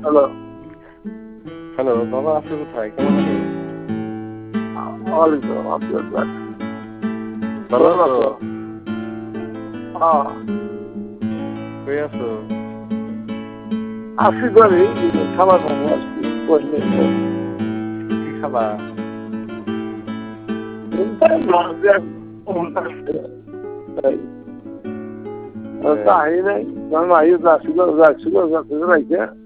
Hello. Hello, বাবা আপনি কোথায়? কেমন আছেন? ওয়ালাইকুম আসসালাম। ভালো আছো? হ্যাঁ, কই আছো? আসি করি খাবার খাবো আসছি বসলে কি খাবা? তাই নাই কারণ আইয়ে যাচ্ছিল রাখছে